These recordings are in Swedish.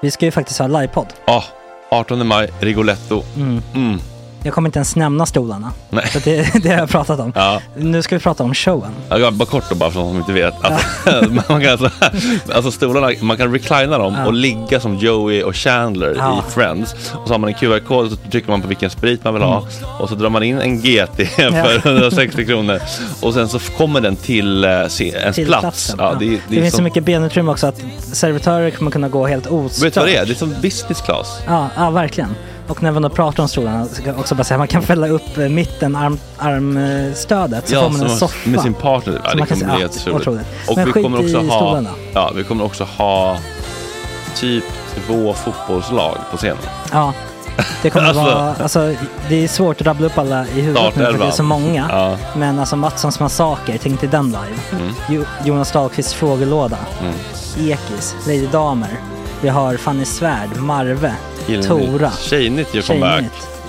Vi ska ju faktiskt ha livepodd. Ja, 18 maj, Rigoletto. Jag kommer inte ens nämna stolarna. Nej. För det har jag pratat om. Ja. Nu ska vi prata om showen. Ja, bara kort då, bara för de som inte vet. Man kan alltså stolarna, man kan reclina dem och ligga som Joey och Chandler i Friends. Och så har man en QR-kod och så trycker man på vilken sprit man vill ha. Och så drar man in en GT för 160 kronor. Och sen så kommer den till ens plats. Ja, det finns så mycket benutrymme också att servitörer kommer kunna gå helt ostört. Vet du vad det är? Det är som business class. Ja, verkligen. Och när man då pratar om stolarna så kan jag också bara säga att man kan fälla upp mitten armstödet så får man en soffa med sin partner. Ja, det kommer bli helt otroligt. Och men vi kommer också stolarna. vi kommer också ha typ 2 fotbollslag på scenen. Ja. Det kommer vara, alltså det är svårt att rabbla upp alla i huvudet nu för det är så många. Ja. Men alltså Mattssons massaker, tänk till den live. Jonas Dahlqvists frågelåda. Ekis, Lady Damer. Vi har Fanny Svärd, Marve, Tora. Tjejnytt gör comeback.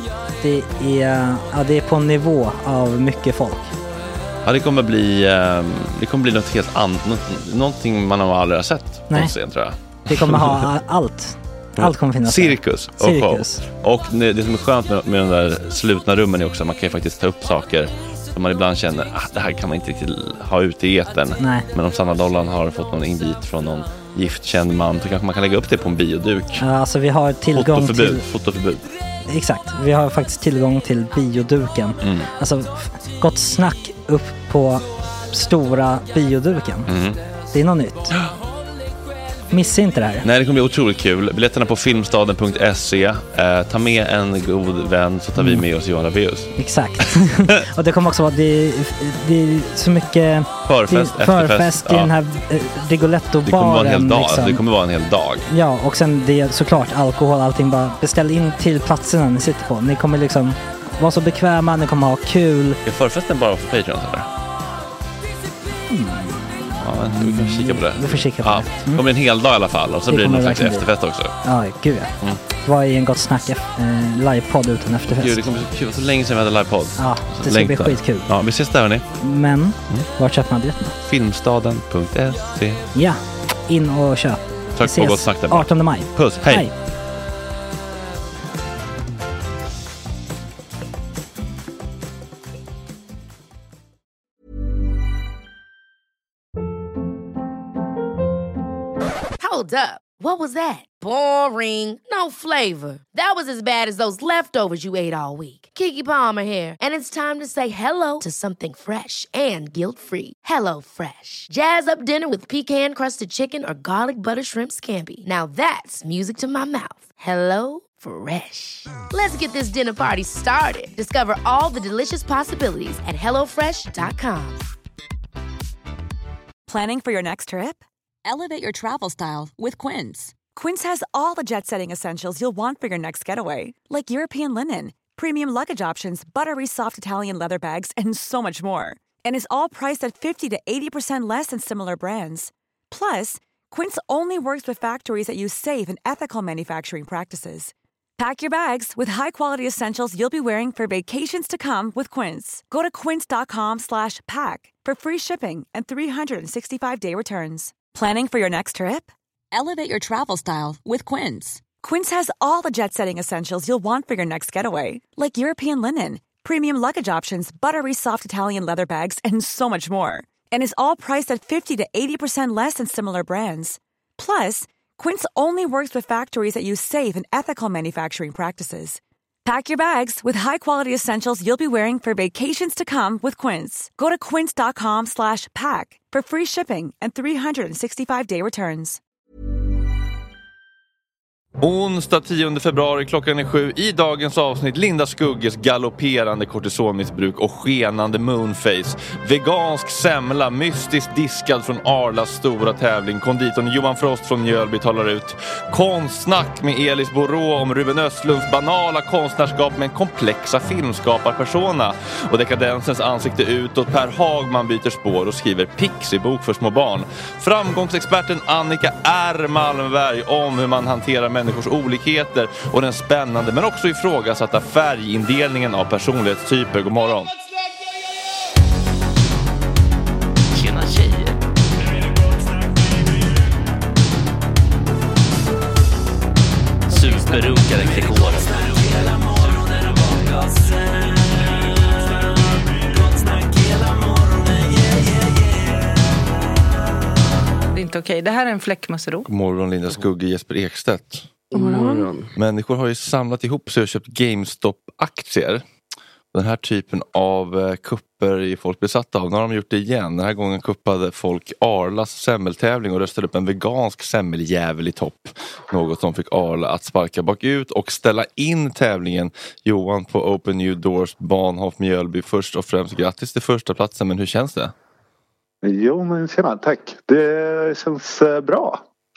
Det är på en nivå av mycket folk. Ja, det kommer bli något helt annat. Någonting man har aldrig sett på scen, tror jag. Det kommer ha allt. Allt kommer finnas. Cirkus. Och det som är skönt med de där slutna rummen är också att man kan ju faktiskt ta upp saker som man ibland känner det här kan man inte riktigt ha ute i etern. Nej. Men om Sanna Dollan har fått någon invit från någon giftkänd man så kanske man kan lägga upp det på en bioduk. Ja, alltså vi har tillgång till fotoförbud. Exakt, vi har faktiskt tillgång till bioduken. Alltså gott snack upp på stora bioduken. Det är något nytt. Missa inte det här. Nej, det kommer bli otroligt kul. Biljetterna på filmstaden.se. Ta med en god vän så tar vi med oss Johan Rabaeus. Exakt. Och det kommer också vara det är så mycket förfest i den här Rigoletto-baren. Det kommer vara en hel dag. Liksom. Det kommer vara en hel dag. Ja, och sen det är såklart alkohol, allting. Bara beställ in till platserna ni sitter på. Ni kommer liksom vara så bekväma, ni kommer ha kul. Är förfesten bara för Patreon eller? Ja, vi kan kika på det. Vi får kika på det. Det kommer en hel dag i alla fall. Och så blir det någon slags efterfest också. Ja, gud ja. Vad är en gott snack livepodd utan efterfest? Gud, det kommer bli så länge sedan vi hade livepodd. Ja, det ska bli skitkul. Ja, vi ses där hörni. Men, vart köper man biljetterna? Filmstaden.se. Ja, in och köp. Tack på gott snack där. 18 maj. Puss, hej. Hold up. What was that? Boring. No flavor. That was as bad as those leftovers you ate all week. Keke Palmer here, and it's time to say hello to something fresh and guilt-free. Hello Fresh. Jazz up dinner with pecan-crusted chicken or garlic butter shrimp scampi. Now that's music to my mouth. Hello Fresh. Let's get this dinner party started. Discover all the delicious possibilities at hellofresh.com. Planning for your next trip? Elevate your travel style with Quince. Quince has all the jet-setting essentials you'll want for your next getaway, like European linen, premium luggage options, buttery soft Italian leather bags, and so much more. And is all priced at 50 to 80% less than similar brands. Plus, Quince only works with factories that use safe and ethical manufacturing practices. Pack your bags with high-quality essentials you'll be wearing for vacations to come with Quince. Go to quince.com/pack for free shipping and 365-day returns. Planning for your next trip? Elevate your travel style with Quince. Quince has all the jet-setting essentials you'll want for your next getaway, like European linen, premium luggage options, buttery soft Italian leather bags, and so much more. And is all priced at 50 to 80% less than similar brands. Plus, Quince only works with factories that use safe and ethical manufacturing practices. Pack your bags with high-quality essentials you'll be wearing for vacations to come with Quince. Go to quince.com/pack for free shipping and 365-day returns. Onsdag 10 februari, klockan är 7. I dagens avsnitt Linda Skugges galopperande kortisonmissbruk och skenande moonface. Vegansk semla, mystiskt diskad från Arlas stora tävling. Konditorn Johan Frost från Mjölby talar ut. Konstsnack med Elis Borå om Ruben Östlunds banala konstnärskap med en komplexa filmskaparpersona. Och dekadensens ansikte utåt. Per Hagman byter spår och skriver Pixie-bok för små barn. Framgångsexperten Annika R. Malmberg om hur man hanterar människors olikheter och den spännande men också ifrågasatta färgindelningen av personlighetstyper. God morgon. Tjena tjejer. berunkade Gregoren. Det är inte okej. Det här är en fläckmussero. God morgon, Linda Skugge, Jesper Ekstedt. God morgon. Människor har ju samlat ihop sig och köpt GameStop-aktier. Den här typen av kupper är folk besatta av. Nu har de gjort det igen. Den här gången kuppade folk Arlas semmeltävling och röstade upp en vegansk semmeljävel i topp. Något som fick Arla att sparka bakut och ställa in tävlingen. Johan på Open New Doors, Bahnhof Mjölby. Först och främst grattis till första platsen, men hur känns det? Jo, men tjena, tack. Det känns bra.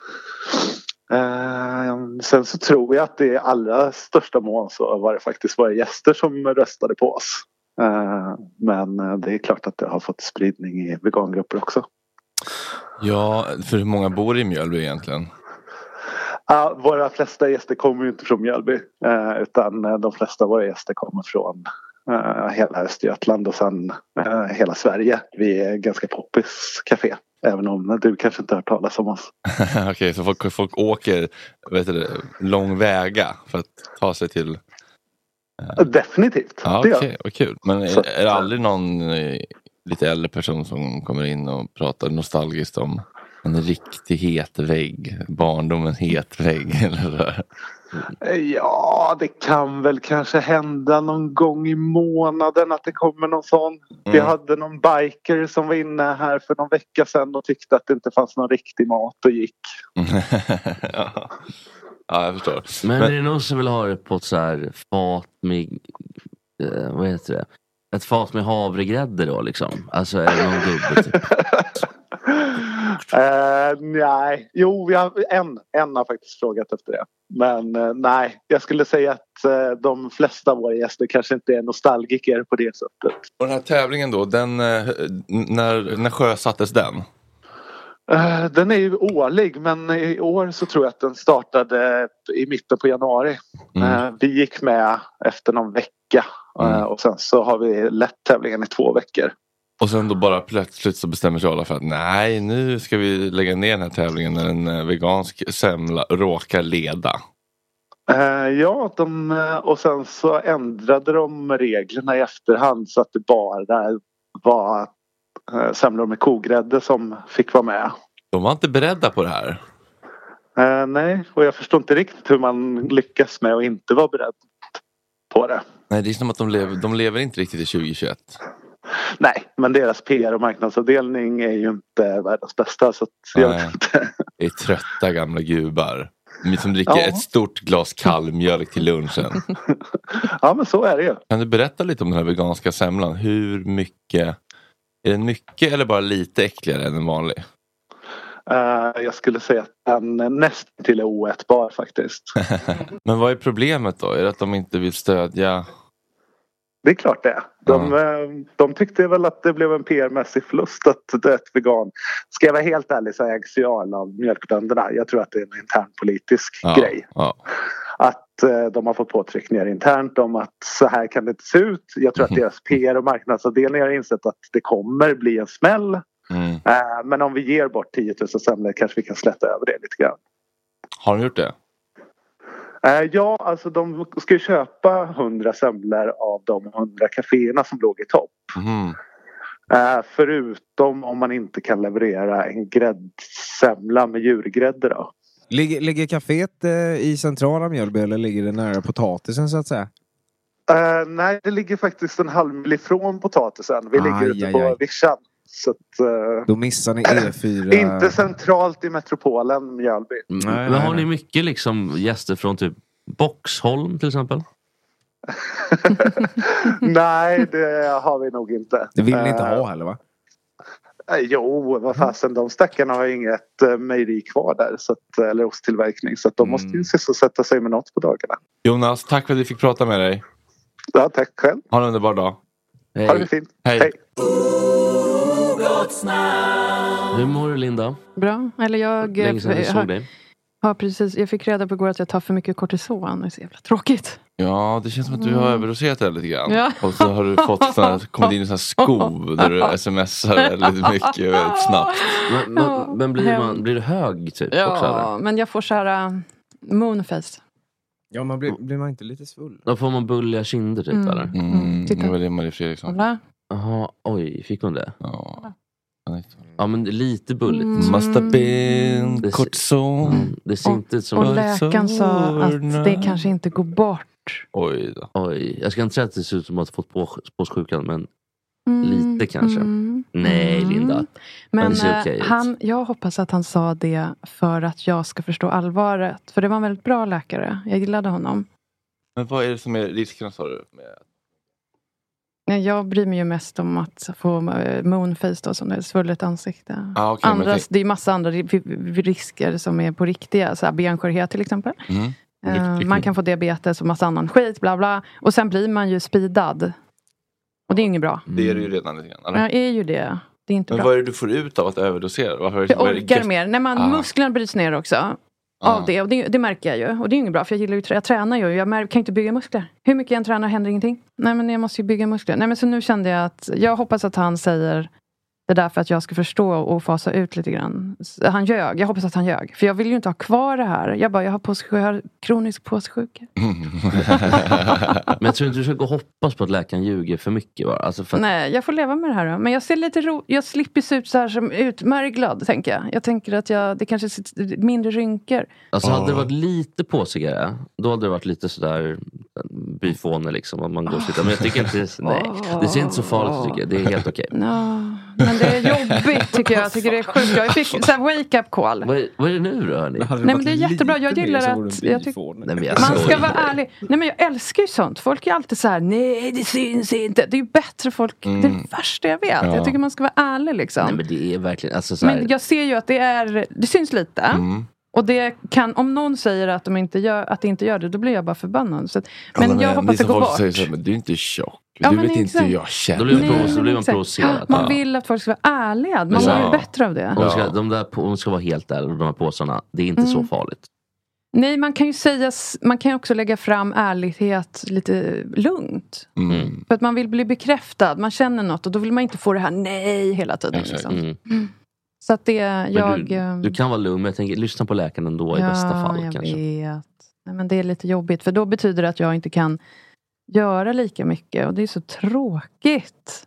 Sen så tror jag att det i allra största mån så var det faktiskt våra gäster som röstade på oss. Men det är klart att det har fått spridning i vegangrupper också. Ja, för hur många bor i Mjölby egentligen? Våra flesta gäster kommer ju inte från Mjölby. Utan de flesta av våra gäster kommer från hela Östergötland och sen hela Sverige. Vi är ganska poppis café. Även om du kanske inte har hört talas om oss. Okej, så folk åker lång väga för att ta sig till... Definitivt. Ja, okej, vad kul. Men är det aldrig någon lite äldre person som kommer in och pratar nostalgiskt om en riktig het vägg? Barndomen het vägg eller så? Ja, det kan väl kanske hända någon gång i månaden att det kommer någon sån. Vi hade någon biker som var inne här för någon vecka sedan och tyckte att det inte fanns någon riktig mat och gick. Ja, jag förstår. Men är det någon som vill ha det på ett så här fat med, vad heter det? Ett fat med havregrädde då liksom? Alltså är det någon gubbe typ? Nej, jo, en har faktiskt frågat efter det. Men nej, jag skulle säga att de flesta av våra gäster kanske inte är nostalgiker på det sättet. Och den här tävlingen då, när sjösattes den? Den är ju årlig, men i år så tror jag att den startade i mitten på januari. Vi gick med efter någon vecka och sen så har vi lett tävlingen i 2 veckor. Och sen då bara plötsligt så bestämmer sig alla för att nej, nu ska vi lägga ner den här tävlingen när en vegansk semla råkar leda. Ja, och sen så ändrade de reglerna i efterhand så att det bara var semlor med kogrädde som fick vara med. De var inte beredda på det här. Nej, och jag förstår inte riktigt hur man lyckas med att inte vara beredd på det. Nej, det är som att de lever inte riktigt i 2021. Nej, men deras PR och marknadsavdelning är ju inte världens bästa. Så jag vet inte. Det är trötta gamla gubbar som dricker ett stort glas kall mjölk till lunchen. Ja, men så är det ju. Kan du berätta lite om den här veganska semlan? Hur mycket... Är den mycket eller bara lite äckligare än en vanlig? Jag skulle säga att den nästan till är oätbar faktiskt. Men vad är problemet då? Är det att de inte vill stödja... Det är klart det. De tyckte väl att det blev en PR-mässig förlust att det är ett vegan. Ska jag vara helt ärlig så är jag axial av mjölkbönderna. Jag tror att det är en internpolitisk grej. Ja. Att de har fått påtryckningar internt om att så här kan det inte se ut. Jag tror att deras PR och marknadsavdelning har insett att det kommer bli en smäll. Men om vi ger bort 10 000 semlor kanske vi kan släta över det lite grann. Har de gjort det? Ja, alltså de ska ju köpa 100 semlor av de 100 kaféerna som låg i topp. Förutom om man inte kan leverera en gräddsemla med djurgrädde då. Ligger kaféet i centrala Mjölby eller ligger det nära potatisen så att säga? Nej, det ligger faktiskt en halv mil ifrån potatisen. Vi ligger ute på Vischan. Så att, då missar ni E4. Inte centralt i metropolen Mjölby. Men har ni mycket liksom gäster från typ Boxholm till exempel? Nej, det har vi nog inte. Det vill ni inte ha heller va? Jo, vad fasen, de stackarna har inget mejeri kvar där så att, eller osttillverkning så att de måste ju sysselsätta sig med något på dagarna. Jonas, tack för att vi fick prata med dig. Ja, tack själv. Ha en underbar dag. Ha det fint. Hej. Hur mår du, Linda? Bra, eller jag... Länge sedan jag såg dig. Ja, precis. Jag fick reda på igår att jag tar för mycket kortison. Det är så jävla tråkigt. Ja, det känns som att du har överdoserat det lite grann. Ja. Och så har du kommit in i en sån här skov där du smsar väldigt mycket väldigt snabbt. Men blir du hög typ? Ja, också, eller? men jag får så här moonface. Ja, blir man inte lite svull? Då får man bulliga kinder typ, eller? Det var det Marie Fredriksson. Jaha, oj, fick hon det? Ja. Ja, men lite bulligt. Must have been kortison. Det ser inte ut som... Och läkaren sa att det kanske inte går bort. Oj då. Oj, jag ska inte säga att det ser ut som att fått påssjukan, men lite kanske. Nej, Linda. Men det ser okej ut. Jag hoppas att han sa det för att jag ska förstå allvaret. För det var en väldigt bra läkare. Jag gillade honom. Men vad är det som är riskerna, sa du? Jag bryr mig ju mest om att få moonface då, som det är, svullet ansikte. Okay, det är massa andra risker som är på riktiga. Så här, benskörhet till exempel. Man kan få diabetes och massa annan skit, bla bla. Och sen blir man ju speedad. Och det är inget bra. Det är det ju redan lite grann, eller? Ja, är ju det. Det är inte men bra. vad är det du får ut av att överdosera? Jag orkar mer. När musklerna bryts ner också. Av det. Och det märker jag ju. Och det är inget bra. För jag gillar ju jag tränar ju. Jag kan inte bygga muskler. Hur mycket jag än tränar händer ingenting. Nej, men jag måste ju bygga muskler. Nej, men så nu kände jag att jag hoppas att han säger det där för att jag ska förstå och fasa ut lite grann. Han ljög. Jag hoppas att han ljög. För jag vill ju inte ha kvar det här. Jag har kronisk påssjuka. Men jag tror inte du ska gå och hoppas på att läkaren ljuger för mycket. Alltså för... Nej, jag får leva med det här då. Men jag ser lite jag slipper se ut så här som utmärglad, tänker jag. Jag tänker att det kanske sitter mindre rynkor. Alltså hade det varit lite påsigare, då hade det varit lite sådär byfåne liksom. Om man går och men jag tycker inte det ser inte så farligt, tycker jag. Det är helt okej. Men det är jobbigt, tycker jag. Jag tycker det är sjukt. Jag fick så här wake-up call. Vad är det nu då, hörni? Nej, men det är jättebra. Jag gillar att man ska vara ärlig. Nej, men jag älskar ju sånt. Folk är alltid så här: nej, det syns inte. Det är ju bättre folk. Det är det värsta jag vet. Jag tycker man ska vara ärlig liksom. Nej, men det är verkligen alltså, så här... Men jag ser ju att det syns lite. Och det kan, om någon säger att det inte gör det, då blir jag bara förbannad. Så att, men jag hoppas det går bort. Säger så här, men du är inte tjock. Du vet inte hur jag känner. Då blir man provocerad. Man vill att folk ska vara ärliga. Man mår ju bättre av det. Om ska vara helt ärliga, de här påsarna, det är inte så farligt. Nej, man kan ju också lägga fram ärlighet lite lugnt. För att man vill bli bekräftad. Man känner något och då vill man inte få det här nej hela tiden. Liksom. Så att du kan vara lugn, men jag tänker lyssna på läkaren ändå i bästa fall. Jag kanske. Vet. Nej, men det är lite jobbigt. För då betyder det att jag inte kan göra lika mycket. Och det är så tråkigt.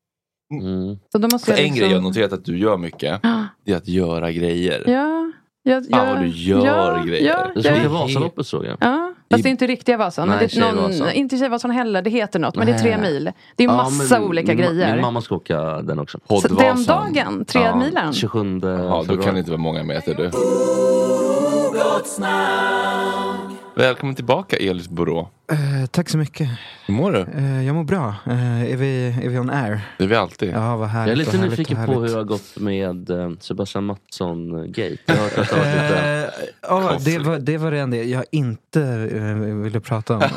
Så då måste en grej jag noterat att du gör mycket, det är att göra grejer. Ja. Vad du gör grejer. Det är Vasaloppet, såg jag. Ja. Fast det är inte riktiga Vasan. Nej, inte Tjejvasan heller, det heter något. Men det är 3 mil. Det är massa olika grejer. Min mamma ska åka den också. Så den dagen, 3 milen. 27 Ja, då kan det inte vara många meter, du. Välkommen tillbaka, Elis Borå. Tack så mycket. Hur mår du? Jag mår bra. Är vi on air? Det är vi alltid. Ja, vad härligt. Jag är lite nyfiken på hur det har gått med Sebastian Mattsson-gate. Jag har hört att det var lite... det var redan det jag inte ville prata om.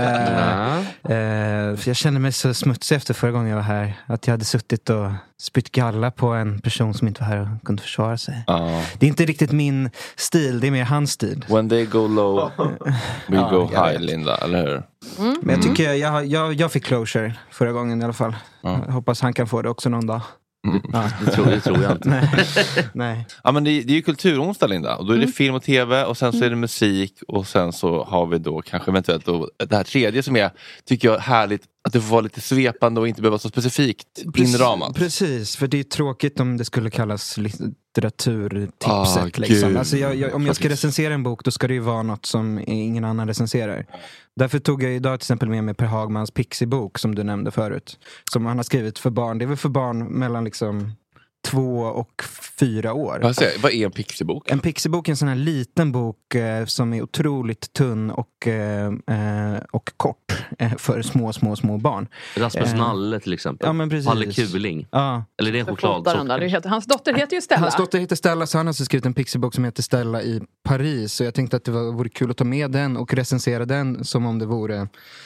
För jag kände mig så smutsig efter förra gången jag var här. Att jag hade suttit och spytt galla på en person som inte var här och kunde försvara sig. Det är inte riktigt min stil, det är mer hans stil. When they go low, we go high, Linda, eller hur? Men jag tycker jag fick closure förra gången i alla fall. Jag hoppas han kan få det också någon dag. Det tror jag inte. Nej. Ja, men det är ju kulturonsdag, Linda. Och då är det film och tv och sen så är det musik. Och sen så har vi då kanske eventuellt då det här tredje som är, tycker jag, härligt. Att det får vara lite svepande och inte behöva vara så specifikt inramat. Precis, för det är tråkigt om det skulle kallas litteraturtipset. Liksom. Alltså om jag ska recensera en bok, då ska det ju vara något som ingen annan recenserar. Därför tog jag idag till exempel med mig Per Hagmans Pixie-bok som du nämnde förut. Som han har skrivit för barn. Det är väl för barn mellan liksom 2 och 4 år. Vad är en Pixie-bok? En Pixie-bok är en sån här liten bok som är otroligt tunn och kort för små barn. Rasmus Nalle till exempel. Ja, men precis. Palle Kuling. Ja. Eller det är en chokladsort. Hans dotter heter ju Stella. Hans dotter heter Stella, så han har alltså skrivit en Pixie-bok som heter Stella i Paris. Så jag tänkte att det vore kul att ta med den och recensera den som om det vore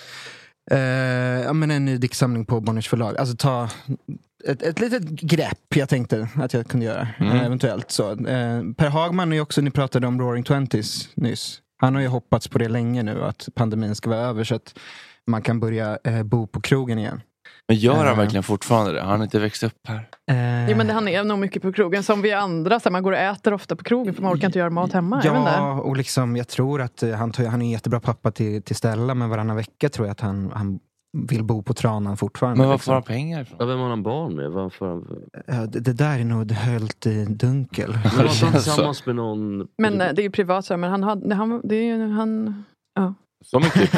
en ny diktsamling på Bonniers förlag. Alltså ta ett litet grepp jag tänkte att jag kunde göra eventuellt så. Per Hagman är ju också, ni pratade om Roaring Twenties nyss. Han har ju hoppats på det länge nu, att pandemin ska vara över så att man kan börja bo på krogen igen. Men gör han verkligen fortfarande det? Har han inte växt upp här? Jo, men han är nog mycket på krogen som vi andra. Så man går och äter ofta på krogen för man orkar inte göra mat hemma. Ja, och liksom, jag tror att han är en jättebra pappa till Stella. Men varannan vecka tror jag att han vill bo på Tranan fortfarande. Men var får han pengar ifrån? Ja, vem har han barn med? Det där är nog höljt i dunkel. Men var han tillsammans med någon... Men det är ju privat så, men det är ju han... Ja. Så mycket.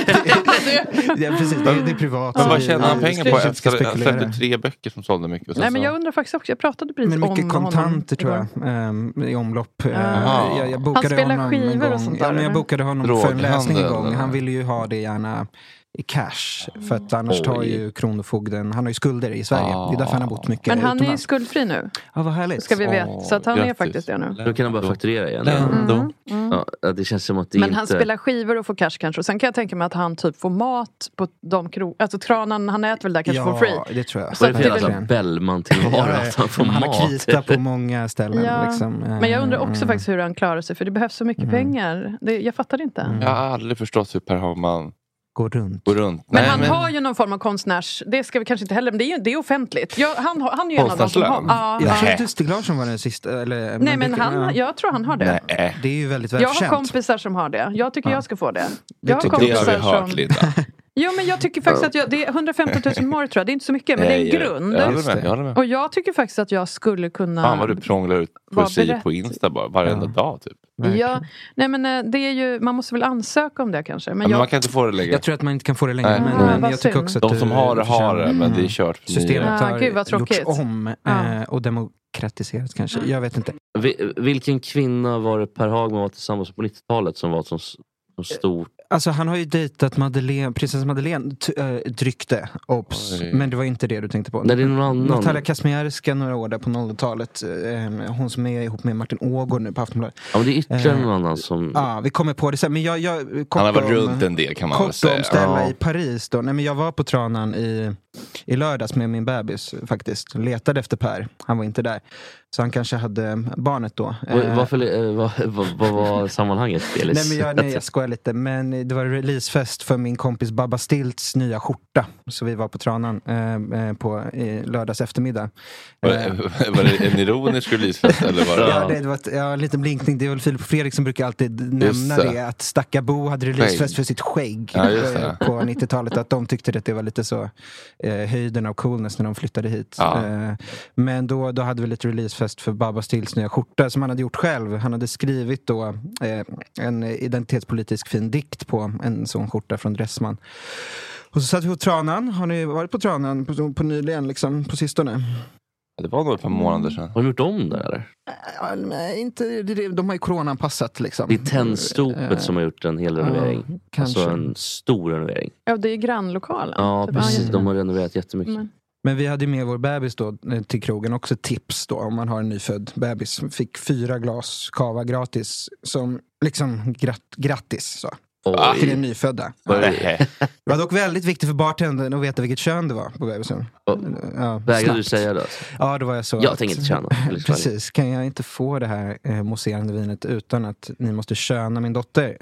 Ja, precis, det är privat. Men vad tjänar han pengar på? Efter 3 böcker som sålde mycket. Nej, men jag undrar faktiskt också. Jag pratade precis om men mycket kontanter tror jag i omlopp. Jag bokade han spelar honom skivor och sånt där. Ja, men jag bokade honom för en läsning en gång. Han ville ju ha det gärna i cash. För att annars tar ju kronofogden. Han har ju skulder i Sverige. Det är därför han har bott mycket. Men han utomlands. är ju skuldfri nu. Ja, vad härligt. Ska vi veta. Så att han är faktiskt det nu. Då kan han bara fakturera igen. Ja, det känns som att det men inte... han spelar skivor och får cash kanske. Och sen kan jag tänka mig att han typ får mat på de alltså Tranan, han äter väl där kanske for free. Ja, det tror jag. Så det är väl Bellman tillvara att han får mat. Han har krita på många ställen. Ja. Liksom. Men jag undrar också faktiskt hur han klarar sig. För det behövs så mycket pengar. Jag fattar det inte. Jag har aldrig förstått hur Per Hagman går runt. Men nej, han har ju någon form av konstnärs... Det ska vi kanske inte heller... Men det är offentligt. Han är ju en av dem som har... Jag tror att Dustig Larsson var den sista... Eller, nej, men jag tror han har det. Nej. Det är ju väldigt välkänt. Jag har kompisar som har det. Jag tycker jag ska få det. Jag har kompisar det har vi hört, Linda. Jo, men jag tycker faktiskt att det är 150 000 år tror jag. Det är inte så mycket, men det är en grund. Jag håller med. Och jag tycker faktiskt att jag skulle kunna... Fan vad du prånglar ut poesi på Insta bara varenda dag typ. Ja, nej men det är ju, man måste väl ansöka om det kanske. Men, man kan inte få det längre. Jag tror att man inte kan få det längre. Men jag tycker också att de som har det, men det är kört. Systemet har gjorts om och demokratiserat kanske. Jag vet inte. Vilken kvinna var det Per Hagman var tillsammans på 90-talet som var så stor? Alltså han har ju dejtat prinsessa Madeleine dryckte. Men det var inte det du tänkte på. Nej, det är någon annan. Natalia Kazmierska några år där på 00-talet. Hon som är ihop med Martin Ågård nu på Aftonbladet. Ja, men det är ytterligare någon annan som... Ja, vi kommer på det sen. Men jag han har varit runt en del kan man väl säga. Kort omställa i Paris då. Nej, men jag var på Tranan i lördags med min bebis faktiskt. Letade efter Per. Han var inte där. Så han kanske hade barnet då. Vad var sammanhanget? Nej, jag skojar lite. Men det var releasefest för min kompis Babba Stilts nya skjorta. Så vi var på Tranan på lördags eftermiddag. Var det en ironisk releasefest? Eller var det? Ja, det var en liten blinkning. Det är väl Filip och Fredrik som brukar alltid nämna det. Att Stakka Bo hade releasefest för sitt skägg på 90-talet. Att de tyckte att det var lite så höjden av coolness när de flyttade hit. Ja. Men då hade vi lite releasefest för Babba Stills nya skjorta som han hade gjort själv. Han hade skrivit då en identitetspolitisk fin dikt på en sån skjorta från Dressman. Och så satt vi på Tranan. Har ni varit på Tranan på nyligen liksom, på sistone? Det var nog ett par månader sedan. Har de gjort om det eller? Nej, inte. De har ju coronaanpassat liksom. Det är Tennstopet som har gjort en hel renovering. Kanske. Alltså en stor renovering. Ja, det är grannlokalen. Ja, precis. De har renoverat jättemycket. Men vi hade med vår bebis då till krogen. Också tips då om man har en nyfödd bebis. Fick 4 glas kava gratis. Som liksom grattis så. Till den nyfödda. Det var dock väldigt viktigt för bartendern att veta vilket kön det var på bebisen. Vägrade du säga det? Ja, det var jag så. Jag tänker inte köna. Precis, kan jag inte få det här mousserande vinet utan att ni måste köna min dotter.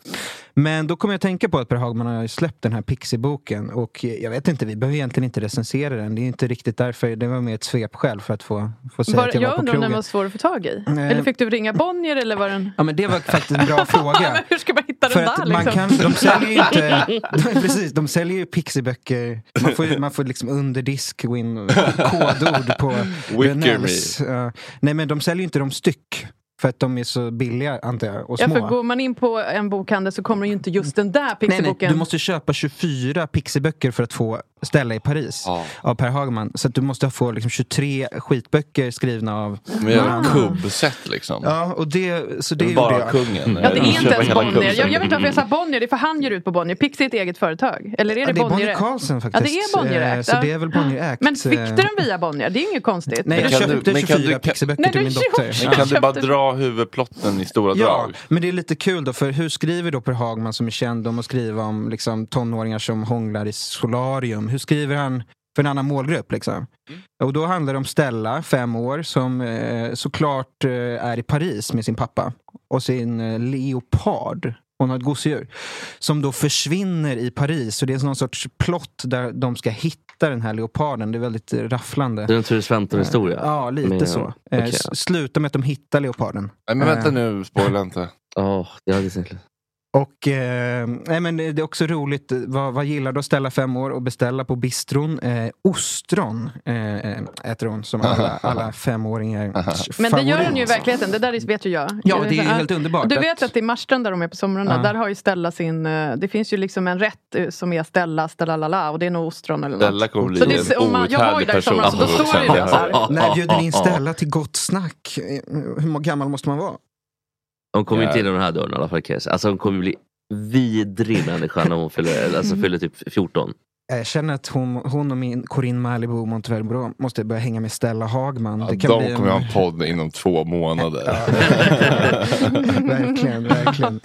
Men då kommer jag tänka på att Per Hagman har släppt den här Pixie-boken. Och jag vet inte, vi behöver egentligen inte recensera den. Det är inte riktigt därför, det var mer ett svep själv för att få säga att jag var på krogen. Jag undrar om den var svår att få tag i. Eller fick du ringa Bonnier eller var den... Ja, men det var faktiskt en bra fråga. Men hur ska man hitta den där liksom? De säljer ju inte... Precis, de säljer ju Pixie-böcker. Man får liksom under disk gå in kodord på Renells. Nej, men de säljer ju inte de styck. För att de är så billiga, antar jag, och små. Ja, för går man in på en bokhandel så kommer ju inte just den där Pixie-boken. Nej, du måste köpa 24 Pixie-böcker för att få ställa i Paris av Per Hagman. Så att du måste få liksom 23 skitböcker skrivna av... Men kubbsätt liksom. Ja, och så det bara gjorde jag. Kungen. Ja, det är inte ens Bonnier. Jag vet inte varför jag sa Bonnier. Det är för han ger ut på Bonnier. Pixie är ett eget företag. Eller är det Bonnier? Det är Bonnier Carlsen faktiskt. Ja, det är Bonnier ägt. Så det är väl Bonnier ägt. Men fick du den via Bonnier? Det är inget konstigt. Nej, jag köpte 24 Pixie-böcker till min dotter. Men kan du bara dra huvudplotten i stora drag? Men det är lite kul då, för hur skriver då Per Hagman som är känd om att skriva om liksom, tonåringar som hånglar i solarium? Hur skriver han för en annan målgrupp liksom? Och då handlar det om Stella, 5 år, som såklart är i Paris med sin pappa och sin leopard. Hon har ett gosedjur som då försvinner i Paris. Så det är någon sorts plott där de ska hitta den här leoparden. Det är väldigt rafflande. Det är en Ture Sventon-historia. Ja, lite så. Okay. Sluta med att de hittar leoparden. Nej, men vänta nu, spoila inte. Det hade säkert. Och men det är också roligt. Vad gillar du att ställa 5 år och beställa på bistron? Ostron äter hon som alla 5-åringar. Men det gör hon ju i verkligheten. Det där vet ju jag. Ja, det är ju helt underbart. Du vet att i Marstrand där de är på somrarna, där har ju Stella sin... Det finns ju liksom en rätt som är Stella lala, och det är nog ostron eller något. Stella kommer bli en outhärdlig person. Så då står det ju så här. När bjuder in Stella till gott snack? Hur gammal måste man vara? Hon kommer inte in i den här dörren i alla fall. Alltså hon kommer bli vidrig människa när hon fyller typ 14. Jag känner att hon och min Corinne Malibu Montevellbro måste börja hänga med Stella Hagman. Det kan de kommer ha en podd inom 2 månader. Verkligen.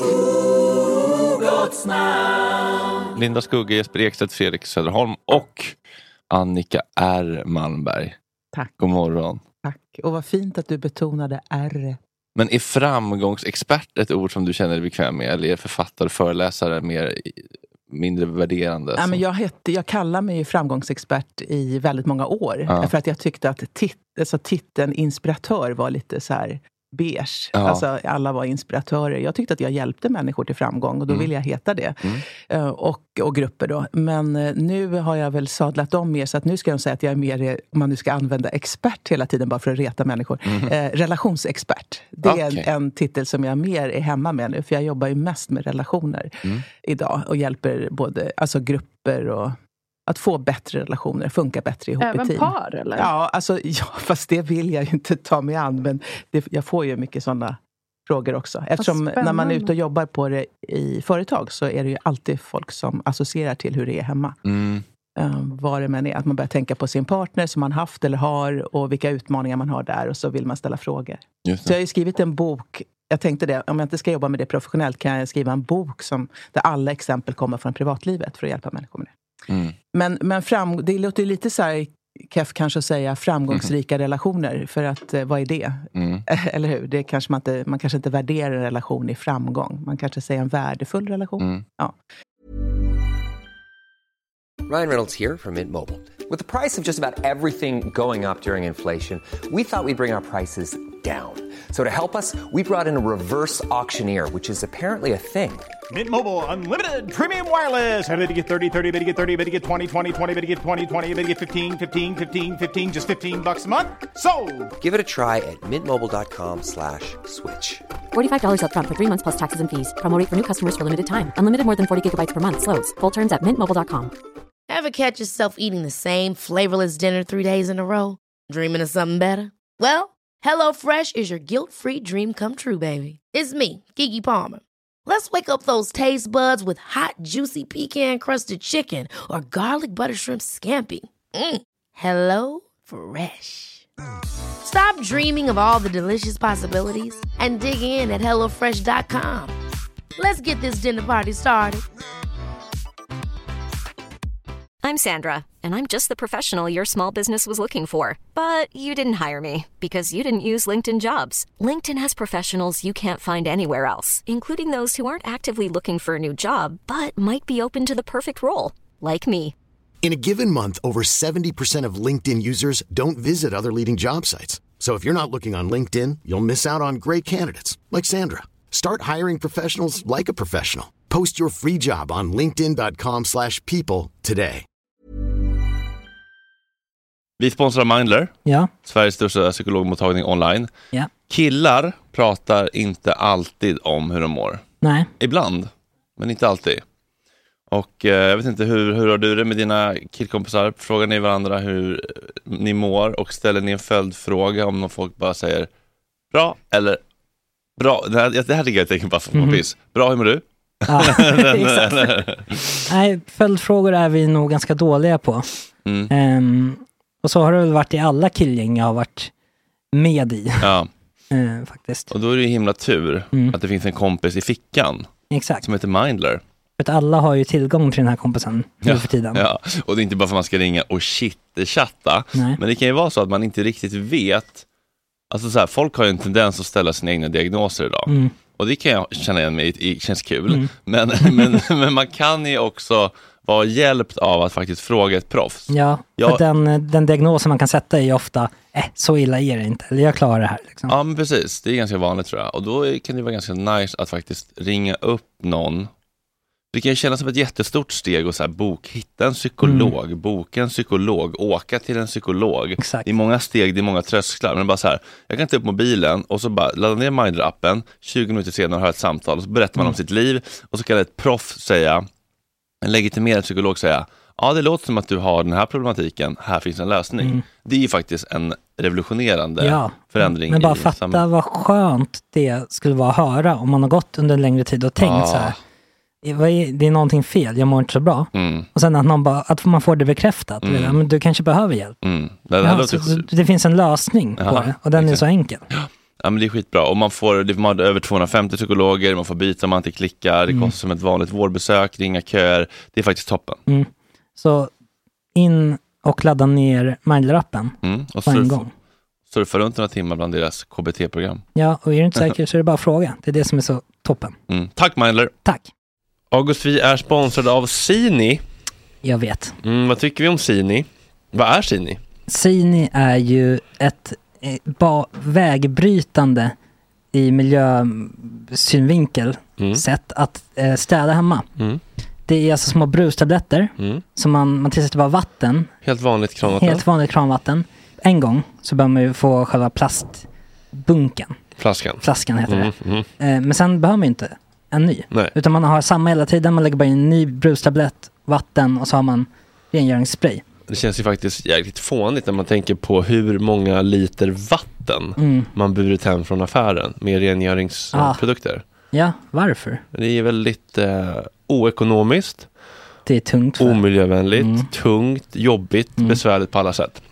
Linda Skugge, Jesper Ekstedt, Fredrik Söderholm och Annika R. Malmberg. Tack. God morgon. Tack. Och vad fint att du betonade R. Men är framgångsexpert ett ord som du känner dig bekväm med? Eller är författare, föreläsare mindre värderande? Ja, men jag kallar mig ju framgångsexpert i väldigt många år. Ja. För att jag tyckte att titeln inspiratör var lite så här beige. Ja. Alltså alla var inspiratörer. Jag tyckte att jag hjälpte människor till framgång och då ville jag heta det. Och grupper då. Men nu har jag väl sadlat om mer, så att nu ska jag säga att jag är mer, om man nu ska använda expert hela tiden bara för att reta människor. Relationsexpert. Det är en titel som jag mer är hemma med nu, för jag jobbar ju mest med relationer idag och hjälper både grupper och att få bättre relationer, funka bättre ihop i team. Även par, eller? Ja, fast det vill jag ju inte ta mig an. Men jag får ju mycket sådana frågor också. Eftersom när man är ute och jobbar på det i företag så är det ju alltid folk som associerar till hur det är hemma. Vad det men är. Att man börjar tänka på sin partner som man haft eller har och vilka utmaningar man har där, och så vill man ställa frågor. Så jag har ju skrivit en bok. Jag tänkte det, om jag inte ska jobba med det professionellt kan jag skriva en bok där alla exempel kommer från privatlivet för att hjälpa människor med det. Men det låter lite så här Keff kanske säga framgångsrika relationer, för att vad är det? Eller hur? Det kanske man kanske inte värderar en relation i framgång. Man kanske säger en värdefull relation. Ja. Ryan Reynolds here from Mint Mobile. With the price of just about everything going up during inflation, we thought we'd bring our prices down. So to help us, we brought in a reverse auctioneer, which is apparently a thing. Mint Mobile Unlimited Premium Wireless. How to get 30, 30, bit to get 30, bit to get 20, 20, 20, bit to get 20, 20, bit to get 15, 15, 15, 15, just $15 a month? Sold! Give it a try at mintmobile.com/switch. $45 up front for 3 months plus taxes and fees. Promo rate for new customers for limited time. Unlimited more than 40 gigabytes per month. Slows full terms at mintmobile.com. Ever catch yourself eating the same flavorless dinner 3 days in a row? Dreaming of something better? Well, HelloFresh is your guilt-free dream come true, baby. It's me, Keke Palmer. Let's wake up those taste buds with hot, juicy pecan-crusted chicken or garlic butter shrimp scampi. Hello Fresh. Stop dreaming of all the delicious possibilities and dig in at HelloFresh.com. Let's get this dinner party started. I'm Sandra, and I'm just the professional your small business was looking for. But you didn't hire me because you didn't use LinkedIn Jobs. LinkedIn has professionals you can't find anywhere else, including those who aren't actively looking for a new job, but might be open to the perfect role, like me. In a given month, over 70% of LinkedIn users don't visit other leading job sites. So if you're not looking on LinkedIn, you'll miss out on great candidates, like Sandra. Start hiring professionals like a professional. Post your free job on linkedin.com/people today. Vi sponsrar Mindler. Ja. Sveriges största psykologmottagning online. Ja. Killar pratar inte alltid om hur de mår. Nej. Ibland, men inte alltid. Och jag vet inte, hur har du det med dina killkompisar? Frågar ni varandra hur ni mår och ställer ni en följdfråga om någon folk bara säger bra eller bra? Det här tycker jag tänker bara för piss. Bra, hur mår du? Ja, exakt. Nej, följdfrågor är vi nog ganska dåliga på. Och så har det väl varit i alla killgäng jag har varit med i. Ja. Faktiskt. Och då är det ju himla tur att det finns en kompis i fickan. Exakt. Som heter Mindler. För att alla har ju tillgång till den här kompisen nu för tiden. Ja, och det är inte bara för att man ska ringa och chatta. Men det kan ju vara så att man inte riktigt vet. Alltså så här, folk har ju en tendens att ställa sina egna diagnoser idag. Och det kan jag känna igen mig, det känns kul. Men man kan ju också vara hjälpt av att faktiskt fråga ett proffs. Ja, för den diagnosen man kan sätta är ju ofta så illa är det inte, eller jag klarar det här. Liksom. Ja, men precis. Det är ganska vanligt tror jag. Och då kan det vara ganska nice att faktiskt ringa upp någon. Det kan ju kännas som ett jättestort steg och så här, hitta en psykolog, boka en psykolog, åka till en psykolog. Exakt. Det är många steg, det är många trösklar. Men bara så här, jag kan ta upp mobilen och så bara ladda ner Mindler-appen, 20 minuter senare har ett samtal och så berättar man om sitt liv och så kan ett proff säga, en legitimerad psykolog säga, ja det låter som att du har den här problematiken, här finns en lösning. Det är ju faktiskt en revolutionerande förändring. Men bara fatta vad skönt det skulle vara att höra om man har gått under en längre tid och tänkt så här. Det är någonting fel, jag mår inte så bra. Och sen att man får det bekräftat. Men du kanske behöver hjälp. Det finns en lösning på det och den är så enkel. Ja, men det är skitbra. Och man har över 250 psykologer, man får byta, man inte klickar. Det kostar som ett vanligt vårdbesök, ringa köer. Det är faktiskt toppen. Så in och ladda ner Mindler-appen och på en gång. Surfa runt några timmar bland deras KBT-program. Ja, och är du inte säker så är det bara fråga. Det är det som är så toppen. Tack Mindler. Tack. August, vi är sponsrade av Sini. Jag vet. Vad tycker vi om Sini? Vad är Sini? Sini är ju ett vägbrytande i miljösynvinkel sätt att städa hemma. Det är alltså små brustabletter som man tillsätter bara vatten. Helt vanligt kranvatten. Helt vanligt kranvatten. En gång så behöver man ju få själva plastbunken. Flaskan heter det. Men sen behöver man ju inte en ny. Nej. Utan man har samma hela tiden. Man lägger bara in en ny brustablett, vatten och så har man rengöringsspray. Det känns ju faktiskt jäkligt fånigt när man tänker på hur många liter vatten man burit hem från affären med rengöringsprodukter. Ja, varför? Det är väldigt oekonomiskt. Det är tungt. Omiljövänligt, tungt, jobbigt, besvärligt på alla sätt.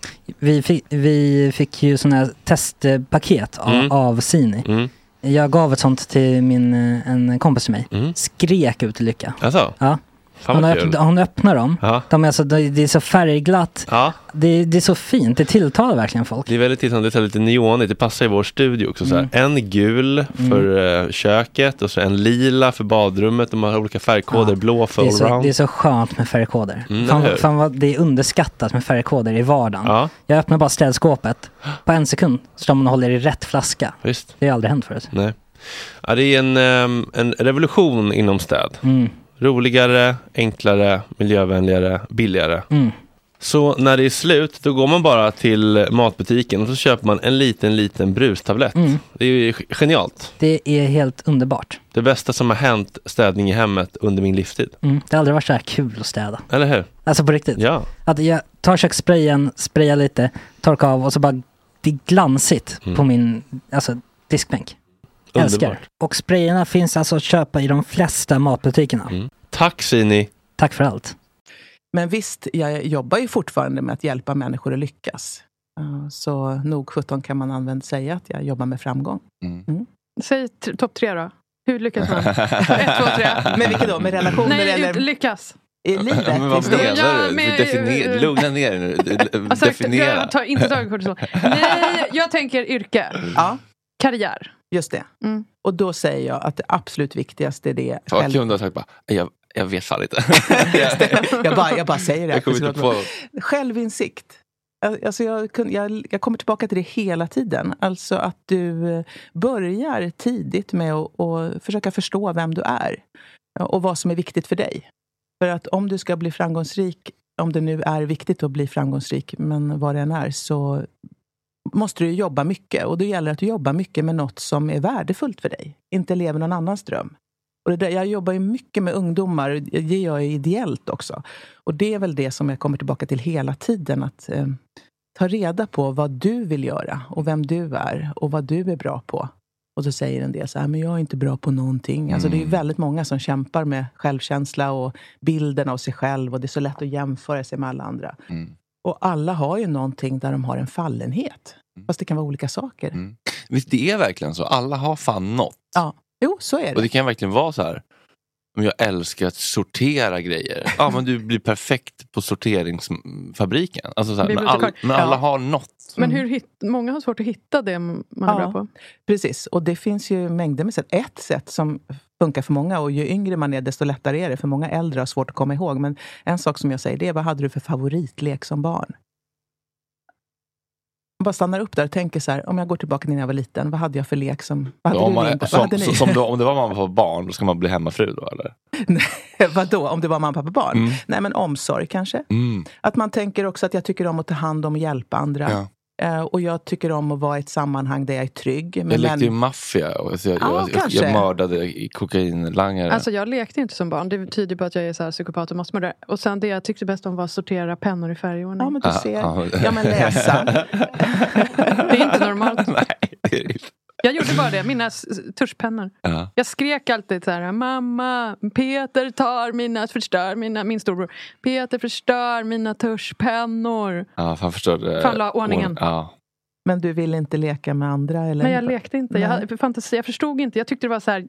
Vi fick ju sådana här testpaket av Sini. Jag gav ett sånt till en kompis till mig. Skrek ut i lycka. Alltså? Ja. Hon öppnar dem. De är alltså, det är så färgglatt. Det är så fint. Det tilltalar verkligen folk. Det är väldigt tilltalande. Det är lite neonigt. Det passar i vår studio också. Så här. En gul för köket och så en lila för badrummet. De har olika färgkoder. Blå för allround. Det är så skönt med färgkoder. Fan vad det är underskattat med färgkoder i vardagen. Jag öppnar bara städskåpet. På en sekund står man och håller i rätt flaska. Visst. Det har aldrig hänt förut. Nej. Ja, det är en revolution inom städ. Roligare, enklare, miljövänligare, billigare. Så när det är slut, då går man bara till matbutiken och så köper man en liten brustablett. Det är ju genialt. Det är helt underbart. Det bästa som har hänt städning i hemmet under min livstid. Det har aldrig varit så här kul att städa. Eller hur? Alltså på riktigt. Ja. Att jag tar kökssprayen, sprayar lite, torkar av och så bara det är glansigt på min diskbänk. Älskar. Och sprayerna finns alltså att köpa i de flesta matbutikerna. Tack Sini. Tack för allt. Men visst, jag jobbar ju fortfarande med att hjälpa människor att lyckas. Så nog 17 kan man säga att jag jobbar med framgång. Säg topp 3 då. Hur lyckas man? 1, 2, 3. Men vilket då? Med relationer? Nej, eller lyckas. I livet? Men vad menar du? Lugna ner nu. Definiera. Inte tag kortisol. Nej, jag tänker yrke. Ja. Karriär. Just det. Och då säger jag att det absolut viktigaste är det. Jag kunde ha sagt bara, jag vet fan inte. jag bara säger det. Jag kommer inte på. Självinsikt. Alltså jag kommer tillbaka till det hela tiden. Alltså att du börjar tidigt med att försöka förstå vem du är. Och vad som är viktigt för dig. För att om du ska bli framgångsrik, om det nu är viktigt att bli framgångsrik, men vad det än är, så måste du jobba mycket. Och då gäller det att du jobbar mycket med något som är värdefullt för dig. Inte leva någon annans dröm. Och jag jobbar ju mycket med ungdomar. Det gör jag ideellt också. Och det är väl det som jag kommer tillbaka till hela tiden. Att ta reda på vad du vill göra. Och vem du är. Och vad du är bra på. Och så säger en del så här, men jag är inte bra på någonting. Alltså det är ju väldigt många som kämpar med självkänsla och bilden av sig själv. Och det är så lätt att jämföra sig med alla andra. Och alla har ju någonting där de har en fallenhet. Fast det kan vara olika saker. Visst, det är verkligen så. Alla har fan något. Ja, jo, så är det. Och det kan verkligen vara så här. Men jag älskar att sortera grejer. Ja, men du blir perfekt på sorteringsfabriken. Alltså så här, men alla har något. Men många har svårt att hitta det man är bra på. Precis, och det finns ju mängder med sätt. Ett sätt som funkar för många, och ju yngre man är desto lättare är det. För många äldre har svårt att komma ihåg. Men en sak som jag säger, det är: vad hade du för favoritlek som barn? Man bara stannar upp där och tänker så här: om jag går tillbaka när jag var liten, vad hade jag för lek som... Om det var mamma, pappa, barn, då ska man bli hemmafru då, eller? Nej, vadå? Om det var mamma, pappa, barn? Nej, men omsorg kanske. Att man tänker också att jag tycker om att ta hand om och hjälpa andra. Ja. Och jag tycker om att vara i ett sammanhang där jag är trygg. Jag lekte ju maffia. Jag mördade kokainlangare. Alltså jag lekte inte som barn. Det tyder på att jag är så här psykopat och massmördare. Och sen det jag tyckte bäst om var att sortera pennor i färgordning. Ja, men du ser. Ja, men läsa. Det är inte normalt. Nej, det är inte. Jag gjorde bara det, mina tuschpennor. Jag skrek alltid så här: mamma, Peter förstör min storbror. Peter förstör mina tuschpennor. Ja, han förstörde. Fan la ordningen. Ja. Men du ville inte leka med andra? Eller? Men jag lekte inte. Jag förstod inte. Jag tyckte det var så här...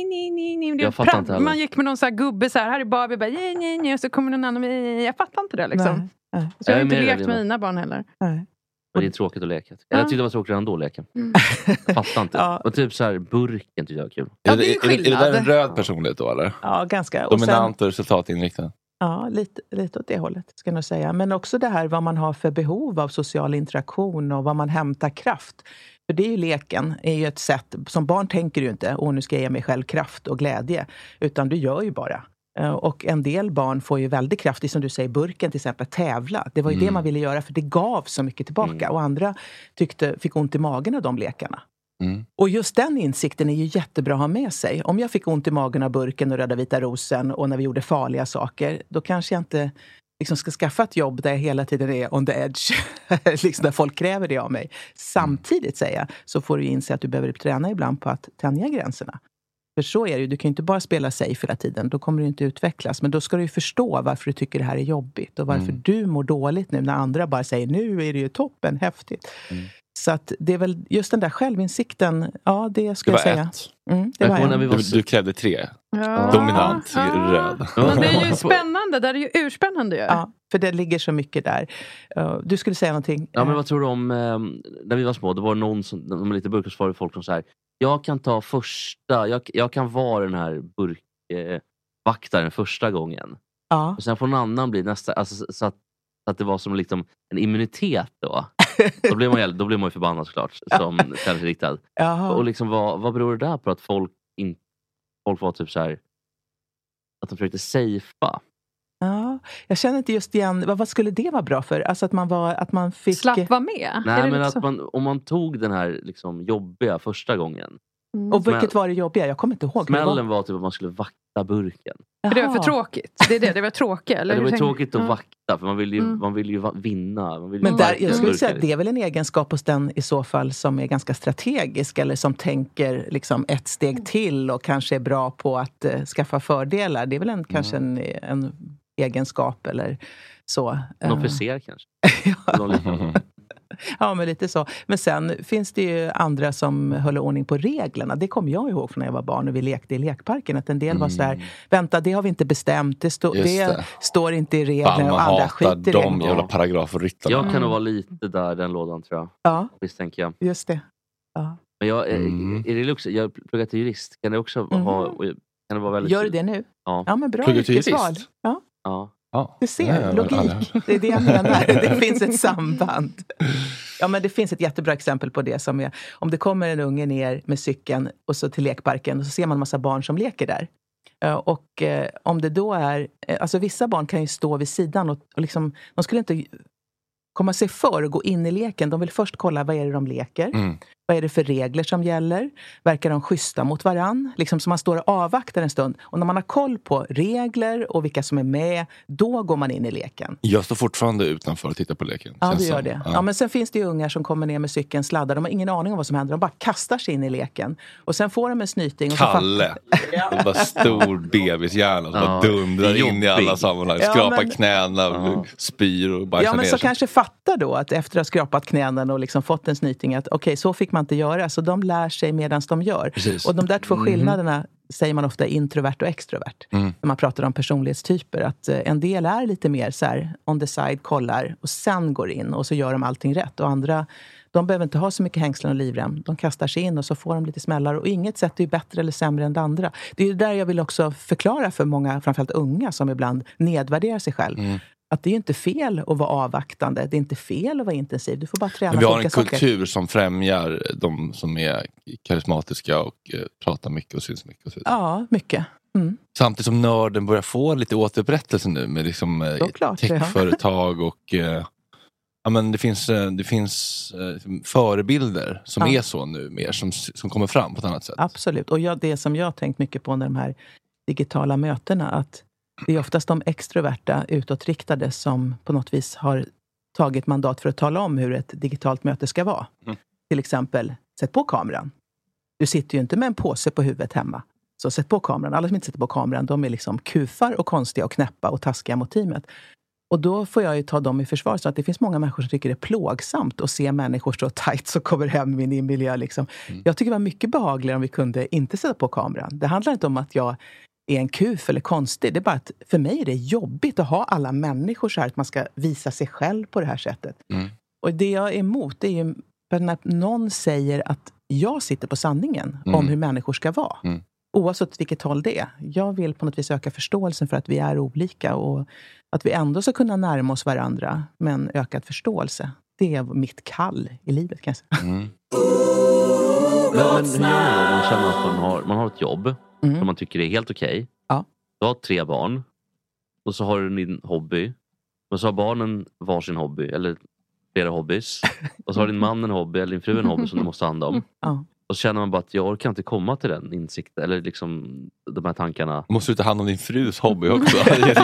Man gick med någon så här gubbe så här i Barbie. Bara, så kommer någon annan. Jag fattar inte det liksom. Nej. Så jag har inte lekt med mina barn heller. Nej. Och det är tråkigt att leka. Jag tyckte det var tråkigt redan då att leka. Jag fattar inte. Och typ så här, burken tycker jag är kul. Ja, det är skillnad. Är det där en röd personlighet då, eller? Ja, ganska. Dominant och resultatinriktad. Ja, lite åt det hållet ska jag nog säga. Men också det här vad man har för behov av social interaktion och vad man hämtar kraft. För det är ju leken, är ju ett sätt, som barn tänker ju inte, nu ska jag ge mig själv kraft och glädje. Utan du gör ju bara. Och en del barn får ju väldigt kraftigt, som du säger, burken till exempel, tävla. Det var ju det man ville göra, för det gav så mycket tillbaka. Och andra fick ont i magen av de lekarna. Och just den insikten är ju jättebra att ha med sig. Om jag fick ont i magen av burken och röda vita rosen och när vi gjorde farliga saker, då kanske jag inte liksom ska skaffa ett jobb där jag hela tiden är on the edge. Liksom där folk kräver det av mig. Samtidigt säga, så får du inse att du behöver träna ibland på att tänja gränserna. För så är det ju, du kan ju inte bara spela safe hela tiden. Då kommer du inte utvecklas. Men då ska du ju förstå varför du tycker det här är jobbigt. Och varför du mår dåligt nu när andra bara säger, nu är det ju toppen, häftigt. Så att det är väl just den där självinsikten, ja det ska jag säga. Det var du krävde 3. Ja. Dominant, röd. Men det är ju spännande, det är ju urspännande ju. Ja, för det ligger så mycket där. Du skulle säga någonting. Ja, men vad tror du om, när vi var små, det var någon som, de var lite burkar, så var det folk som så här: jag kan ta första, jag kan vara den här burkvaktaren första gången. Ja. Och sen får någon annan bli nästa, alltså, så att det var som liksom en immunitet då. Då blir man ju förbannad såklart, som självriktad. Och liksom vad beror det där på, att folk var typ så här, att de försökte safea? Ja, jag känner inte just igen, vad skulle det vara bra för? Alltså att man fick... Slapp vara med? Nej, men att om man tog den här liksom jobbiga första gången. Och vilket var det jobbiga? Jag kommer inte ihåg. Smällen var typ att man skulle vakta burken. För det var för tråkigt. Det var tråkigt, eller? Det var tråkigt att vakta, för man vill ju vinna. Men jag skulle säga att det är väl en egenskap hos den i så fall som är ganska strategisk, eller som tänker liksom ett steg till och kanske är bra på att skaffa fördelar. Det är väl kanske en egenskap eller så. En officer kanske. Ja, men lite så. Men sen finns det ju andra som höll ordning på reglerna. Det kommer jag ihåg från när jag var barn och vi lekte i lekparken. Att en del var så här, vänta, det har vi inte bestämt. Det står inte i reglerna och andra skiter i reglerna. De jävla paragrafryttarna. Jag kan nog vara lite där den lådan, tror jag. Ja. Visst tänker jag. Just det. Ja. Men jag pluggar till jurist. Kan det också kan det vara väldigt... Gör du det nu? Ja. Ja, men bra yrkesval. Ja. Du ser, logik. Det är det jag menar. Det finns ett samband. Ja, men det finns ett jättebra exempel på det som är, om det kommer en unge ner med cykeln och så till lekparken och så ser man en massa barn som leker där. Och om det då är, alltså vissa barn kan ju stå vid sidan och liksom, de skulle inte komma sig för att gå in i leken. De vill först kolla, vad är det de leker? Vad är det för regler som gäller? Verkar de schyssta mot varann? Liksom, så man står och avvaktar en stund. Och när man har koll på regler och vilka som är med, då går man in i leken. Jag står fortfarande utanför och tittar på leken. Ja, du gör det. Ja, men sen finns det ju ungar som kommer ner med cykeln, sladdar. De har ingen aning om vad som händer. De bara kastar sig in i leken. Och sen får de en snyting. Och Kalle! Det var stor bebishjärna som bara dundrar in i alla sammanhang. Skrapar knäna, spyr och bajsar ner. Ja, men så kanske fattar då att efter att ha skrapat knäna och liksom fått en snyting att okej, så fick man inte göra. Så de lär sig medan de gör. Precis. Och de där två skillnaderna, säger man ofta introvert och extrovert. När man pratar om personlighetstyper. Att en del är lite mer så här on the side, kollar och sen går in och så gör de allting rätt. Och andra, de behöver inte ha så mycket hängslen och livrem. De kastar sig in och så får de lite smällar. Och inget sätt är ju bättre eller sämre än det andra. Det är ju där jag vill också förklara för många, framförallt unga, som ibland nedvärderar sig själv. Att det är inte fel att vara avvaktande. Det är inte fel att vara intensiv. Du får bara träna. Men vi har en kultur som främjar de som är karismatiska och pratar mycket och syns mycket. Och så. Ja, mycket. Samtidigt som nörden börjar få lite återupprättelse nu med liksom techföretag och men det finns förebilder som är så nu mer som kommer fram på ett annat sätt. Absolut. Och det som jag har tänkt mycket på när de här digitala mötena, att det är oftast de extroverta utåtriktade som på något vis har tagit mandat för att tala om hur ett digitalt möte ska vara. Till exempel, sätt på kameran. Du sitter ju inte med en påse på huvudet hemma. Så sätt på kameran. Alla som inte sitter på kameran, de är liksom kufar och konstiga och knäppa och taskiga mot teamet. Och då får jag ju ta dem i försvar, så att det finns många människor som tycker det är plågsamt att se människor stå tajt så kommer hem in i en miljö liksom. Jag tycker det var mycket behagligare om vi kunde inte sätta på kameran. Det handlar inte om att jag är en kuf eller konstig. Det är bara att för mig är det jobbigt att ha alla människor så här, att man ska visa sig själv på det här sättet. Och det jag är emot, det är ju när någon säger att jag sitter på sanningen om hur människor ska vara. Oavsett vilket håll det är. Jag vill på något vis öka förståelsen för att vi är olika och att vi ändå ska kunna närma oss varandra med en ökad förståelse. Det är mitt kall i livet, kan jag säga. Men hur gör man känner att man har ett jobb som man tycker är helt okej. Ja. Du har 3 barn och så har du din hobby. Och så har barnen varsin hobby eller flera hobbys. Och så har din man en hobby eller din fru en hobby som du måste handla om. Ja. Och så känner man bara att jag orkar inte komma till den insikten. Eller liksom de här tankarna. Måste du ta hand om din frus hobby också?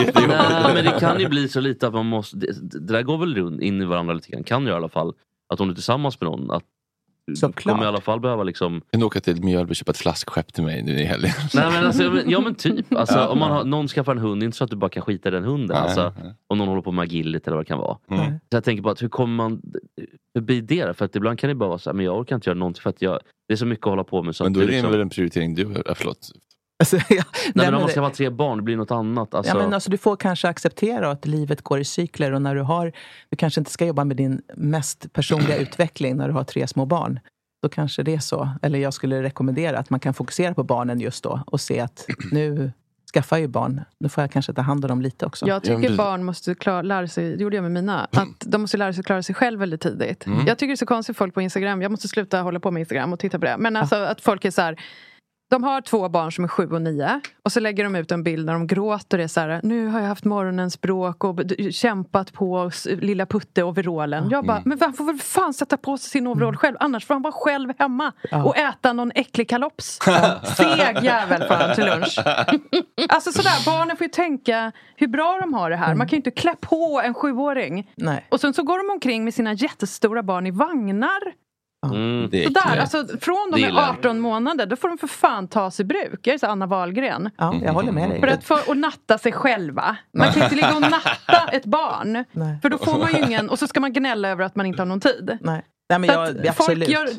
Nej, men det kan ju bli så lite att man måste... Det där går väl in i varandra lite grann. Kan du i alla fall. Att om du är tillsammans med någon... Att du kommer i alla fall behöva liksom... Kan du åka till Mjölby och köpa ett flaskskepp till mig nu i helgen? Nej men alltså, ja men typ. Alltså, om någon skaffar en hund, inte så att du bara kan skita i den hunden. Nej, alltså, om någon håller på med agility eller vad det kan vara. Så jag tänker bara att hur kommer man förbi det? För att ibland kan det bara vara så här, men jag orkar inte göra någonting för att det är så mycket att hålla på med. Så men då att är det liksom... väl en prioritering du förlåt. Alltså, Nej, men om man ska ha 3 barn, det blir något annat. Alltså... Ja, men alltså, du får kanske acceptera att livet går i cykler. Och när du kanske inte ska jobba med din mest personliga utveckling när du har 3 små barn. Då kanske det är så. Eller jag skulle rekommendera att man kan fokusera på barnen just då. Och se att nu skaffar ju barn. Nu får jag kanske ta hand om dem lite också. Jag tycker barn måste lära sig, det gjorde jag med mina. Att de måste lära sig klara sig själv väldigt tidigt. Jag tycker det är så konstigt folk på Instagram. Jag måste sluta hålla på med Instagram och titta på det. Men alltså att folk är så här... De har 2 barn som är 7 och 9. Och så lägger de ut en bild när de gråter. Det är så här, nu har jag haft morgonens bråk och kämpat på lilla putte overallen. Jag bara, men man får väl fan sätta på sig sin overall själv. Annars får han vara själv hemma. Och äta någon äcklig kalops. Seg jävel för han till lunch. Alltså sådär, barnen får ju tänka hur bra de har det här. Man kan ju inte klä på en 7-åring. Nej. Och sen så går de omkring med sina jättestora barn i vagnar. Det är där, alltså, från de är 18 månader då får de för fan ta sig bruk. Jag är så Anna Wahlgren. Ja, jag håller med dig. För att natta sig själva. Man kan inte ligga och natta ett barn. Nej. För då får man ju ingen. Och så ska man gnälla över att man inte har någon tid. Nej. Nej, men folk gör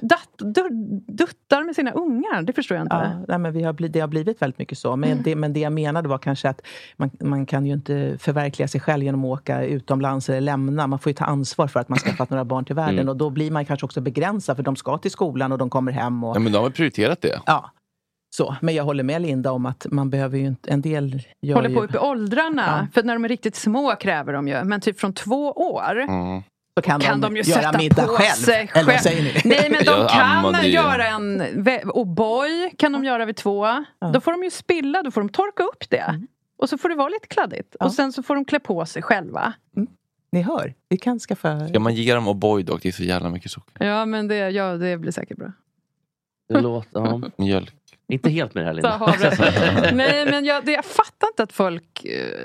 duttar med sina ungar. Det förstår jag inte. Ja, nej, men det har blivit väldigt mycket så. Men det jag menade var kanske att man kan ju inte förverkliga sig själv genom att åka utomlands eller lämna. Man får ju ta ansvar för att man ska få några barn till världen. Och då blir man kanske också begränsad. För de ska till skolan och de kommer hem. Och... Ja, men de har prioriterat det. Ja. Så, men jag håller med Linda om att man behöver ju inte, en del håller på upp i åldrarna. För när de är riktigt små kräver de ju. Men typ från 2 år... Så kan de ju göra sätta middag på själv. Sig eller vad säger ni? Nej, men de kan göra en O'boy kan de göra vid 2. Då får de ju spilla, då får de torka upp det. Och så får det vara lite kladdigt. Och sen så får de klä på sig själva. Ni hör, vi kan skaffa... Ska man ge dem O'boy dock? Det är så jävla mycket socker. Ja, men det blir säkert bra. Det låter, mjölk. Inte helt med det här, Linda. Nej, men jag fattar inte att folk...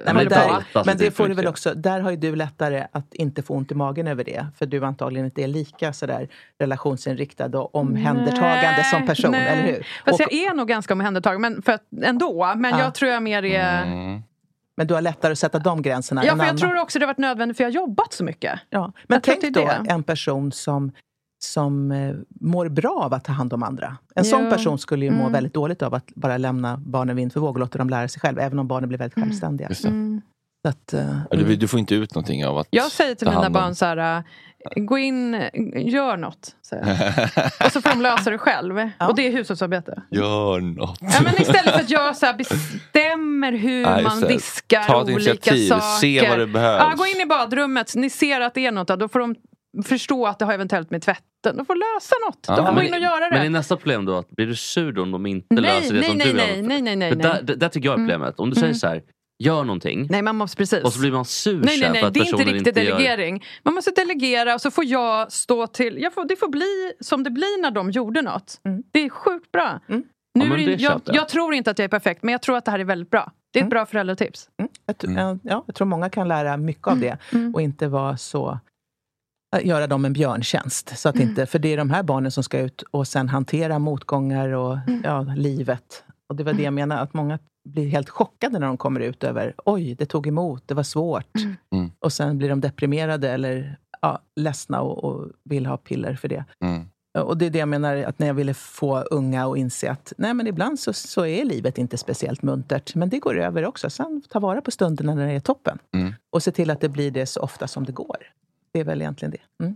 men det får du väl också... Där har ju du lättare att inte få ont i magen över det. För du antagligen inte är lika sådär relationsinriktad och omhändertagande som person, eller hur? Fast jag är nog ganska omhändertagande, men för att, ändå. Men jag tror jag mer är... Men du har lättare att sätta de gränserna. Ja, för jag tror också det har varit nödvändigt för jag har jobbat så mycket. Ja. Men tänk då en person som som mår bra av att ta hand om andra. En sån person skulle ju må väldigt dåligt av att bara lämna barnen vind för våg och låta dem lära sig själv, även om barnen blir väldigt självständiga. Så att, du får inte ut någonting av att jag säger till mina barn så här: gå in, gör något, och så får de lösa det själv. Och det är hushållsarbete. Gör något. Ja, men istället för att jag så här bestämmer hur man diskar olika saker. Se vad det behövs. Ja, gå in i badrummet, ni ser att det är något, då får de förstå att det har eventuellt med tvätten. De får lösa något. De får gå in och göra det. Men är nästa problem då att blir du sur då om de inte löser det som du vill? Nej. Där tycker jag är problemet. Om du säger så här: gör någonting. Nej, man måste precis. Och så blir man sur. Nej, det är inte riktigt delegering. Man måste delegera och så får jag stå till. Det får bli som det blir när de gjorde något. Det är sjukt bra. Jag tror inte att jag är perfekt, men jag tror att det här är väldigt bra. Det är ett bra föräldratips. Jag tror många kan lära mycket av det. Och inte vara så... göra dem en björntjänst. Så att inte, för det är de här barnen som ska ut och sen hantera motgångar och livet. Och det var det jag menar, att många blir helt chockade när de kommer ut över, oj, det tog emot, det var svårt. Och sen blir de deprimerade eller ledsna och vill ha piller för det. Och det är det jag menar, att när jag ville få unga att inse att nej, men ibland så är livet inte speciellt muntert, men det går över också. Sen ta vara på stunderna när det är toppen. Och se till att det blir det så ofta som det går. Det är väl egentligen det.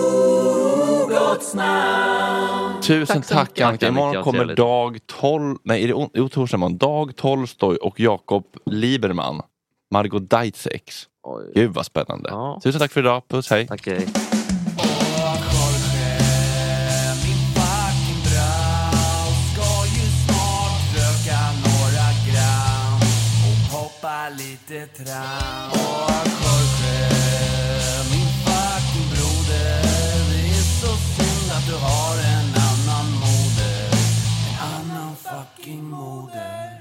Tusen tack Annika. Imorgon kommer Dag 12. Nej, är det torsdag imorgon? Dag Tolstoy och Jakob Lieberman. Margot Deitzek. Gud vad spännande. Tusen tack för idag. Puss, hej. Tack, hej. Lite tram. Jorge, min fucking broder, det är så synd att du har en annan moder. En annan fucking moder.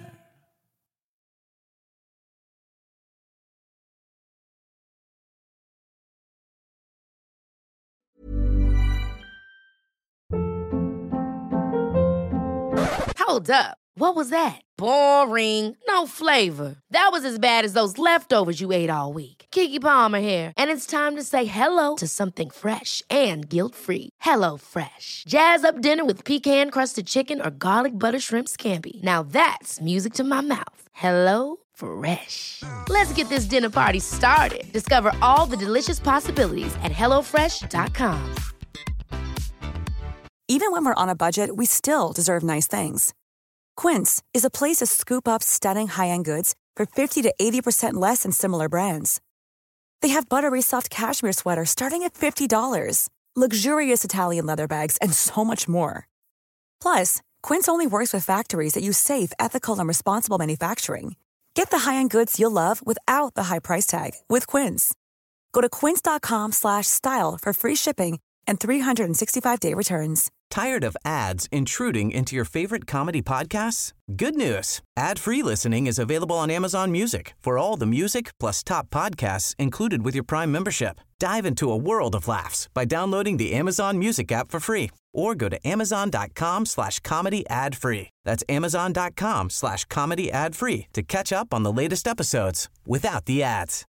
Hold up. What was that? Boring. No flavor. That was as bad as those leftovers you ate all week. Keke Palmer here, and it's time to say hello to something fresh and guilt-free. Hello Fresh. Jazz up dinner with pecan-crusted chicken or garlic butter shrimp scampi. Now that's music to my mouth. Hello Fresh. Let's get this dinner party started. Discover all the delicious possibilities at hellofresh.com. Even when we're on a budget, we still deserve nice things. Quince is a place to scoop up stunning high-end goods for 50 to 80% less than similar brands. They have buttery soft cashmere sweaters starting at $50, luxurious Italian leather bags, and so much more. Plus, Quince only works with factories that use safe, ethical, and responsible manufacturing. Get the high-end goods you'll love without the high price tag with Quince. Go to quince.com/style for free shipping and 365-day returns. Tired of ads intruding into your favorite comedy podcasts? Good news. Ad-free listening is available on Amazon Music for all the music plus top podcasts included with your Prime membership. Dive into a world of laughs by downloading the Amazon Music app for free or go to amazon.com/comedy ad-free. That's amazon.com/comedy ad-free to catch up on the latest episodes without the ads.